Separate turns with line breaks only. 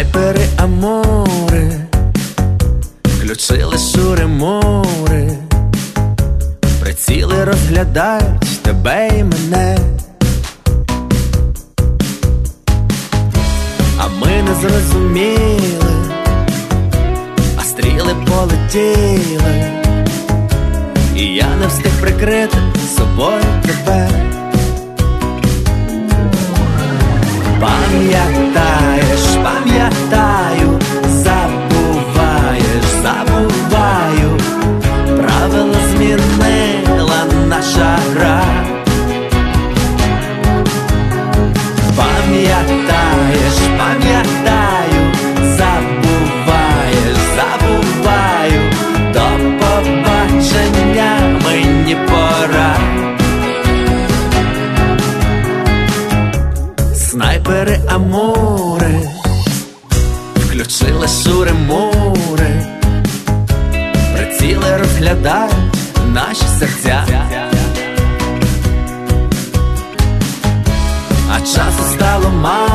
Снайпери Амори включили шури-мури, приціли розглядають тебе і мене. А ми не зрозуміли, а стріли полетіли, і я не встиг прикрити собою тебе. Пам'ятаєш, пам'ятаю, забуваєш, забуваю, правила змінила наша гра. Пам'ятаєш, пам'ятаю, забуваєш, забуваю, до побачення, мені пора. Снайпери Амори включили шури-мури, приціли розглядають наші серця. А часу стало мало,